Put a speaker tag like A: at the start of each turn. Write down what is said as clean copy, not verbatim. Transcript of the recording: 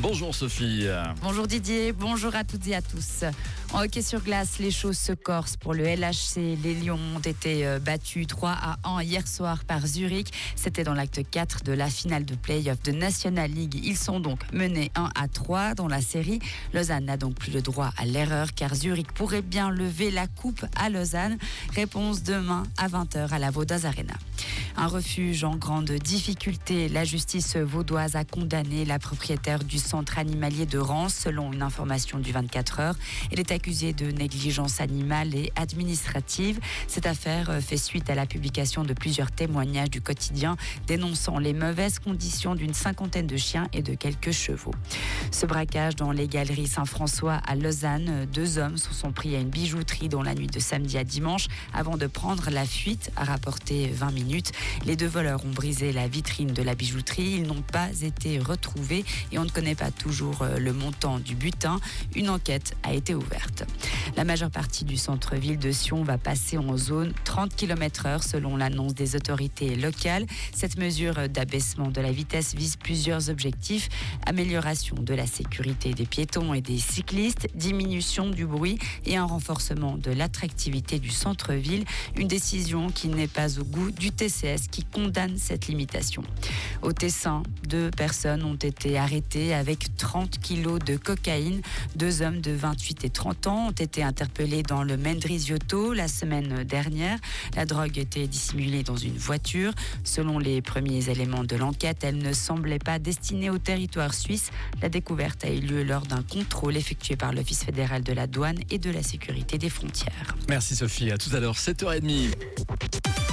A: Bonjour Sophie.
B: Bonjour Didier, bonjour à toutes et à tous. En hockey sur glace, les choses se corsent pour le LHC. Les Lions ont été battus 3-1 hier soir par Zurich. C'était dans l'acte 4 de la finale de play-off de National League. Ils sont donc menés 1-3 dans la série. Lausanne n'a donc plus le droit à l'erreur car Zurich pourrait bien lever la coupe à Lausanne. Réponse demain à 20h à la Vaudoise Arena. Un refuge en grande difficulté. La justice vaudoise a condamné la propriétaire du centre animalier de Rance, selon une information du 24 heures. Elle est accusée de négligence animale et administrative. Cette affaire fait suite à la publication de plusieurs témoignages du quotidien dénonçant les mauvaises conditions d'une cinquantaine de chiens et de quelques chevaux. Ce braquage dans les galeries Saint-François à Lausanne, 2 hommes se sont pris à une bijouterie dans la nuit de samedi à dimanche avant de prendre la fuite, a rapporté 20 minutes. Les 2 voleurs ont brisé la vitrine de la bijouterie. Ils n'ont pas été retrouvés et on ne connaît pas toujours le montant du butin. Une enquête a été ouverte. La majeure partie du centre-ville de Sion va passer en zone 30 km/h selon l'annonce des autorités locales. Cette mesure d'abaissement de la vitesse vise plusieurs objectifs. Amélioration de la sécurité des piétons et des cyclistes, diminution du bruit et un renforcement de l'attractivité du centre-ville. Une décision qui n'est pas au goût du TCS qui condamne cette limitation. Au Tessin, 2 personnes ont été arrêtées avec 30 kilos de cocaïne. 2 hommes de 28 et 30 ans ont été interpellés dans le Mendrisio la semaine dernière. La drogue était dissimulée dans une voiture. Selon les premiers éléments de l'enquête, elle ne semblait pas destinée au territoire suisse. La découverte a eu lieu lors d'un contrôle effectué par l'Office fédéral de la douane et de la sécurité des frontières.
A: Merci Sophie, à tout à l'heure, 7h30.